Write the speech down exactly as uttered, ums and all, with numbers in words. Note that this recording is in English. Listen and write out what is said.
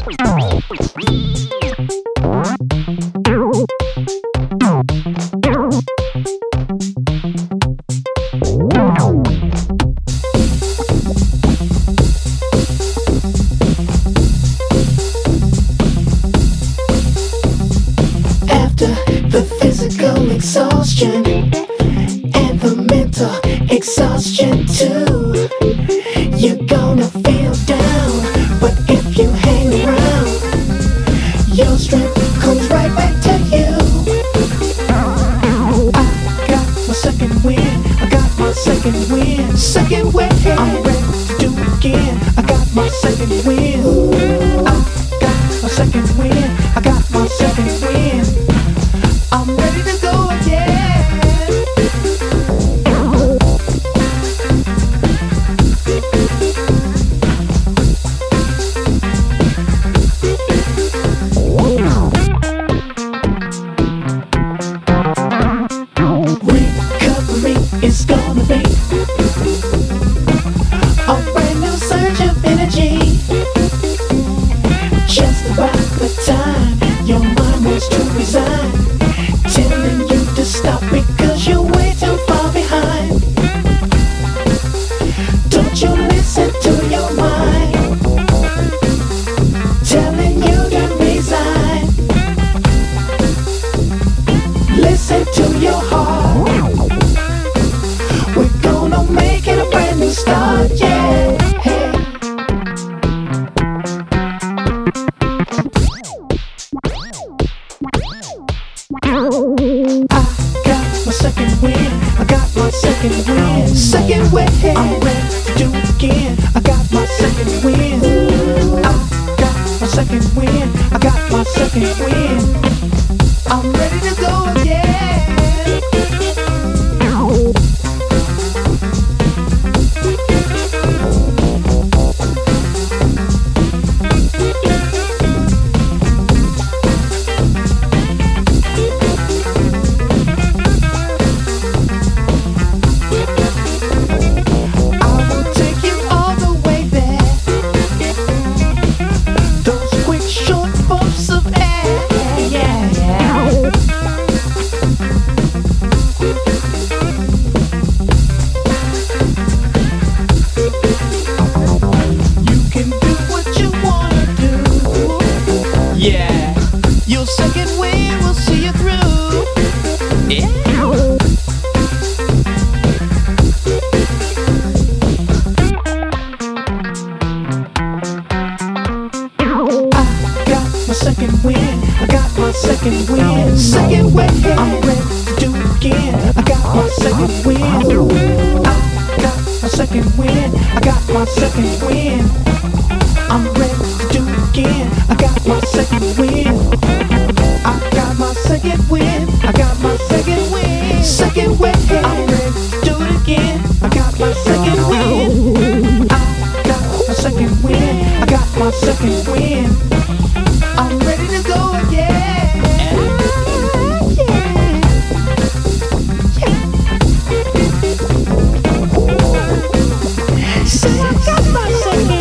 Exhaustion and the mental exhaustion too. You're gonna feel down, but if you hang around, your strength comes right back to you. I got my second wind, I got my second wind, second wind. I'm ready to do it again. I got my second wind. I got my second wind, I got my second wind. I'm ready to go again. Recovery is gonna be a brand new surge of energy. Just about the time your mind wants to resign, telling you to stop because you're way too far behind. Don't you listen to your mind, telling you to resign. Listen to your heart. We're gonna make it a brand new start, yeah. Hey. Second wind, I got my second wind, second wind. I'm ready to do it again. I got my second wind. I got my second wind. I got my second wind. I'm ready to go again. Yeah, your second wind will see you through. Yeah. I got my second wind. I got my second wind. Second wind. I'm ready to do it again. I got my second wind. I got my second wind. I got my second wind. I'm ready to do it again. I got my second wind. I got my second wind. I got my second wind. Second wind. I'm ready to do it again. I got my second wind. I got my second wind. I got my second wind. I'm ready to go again. Yeah. Yeah. So I got my second